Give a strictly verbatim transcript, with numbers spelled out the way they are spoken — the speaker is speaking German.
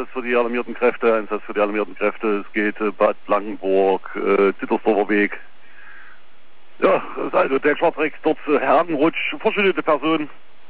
Einsatz für die alarmierten Kräfte, Einsatz für die alarmierten Kräfte. Es geht äh, Bad Blankenburg, äh, Zittersdorfer Weg. Ja, das ist also der Schwarzrex dort äh, heranrutscht, verschüttete Person.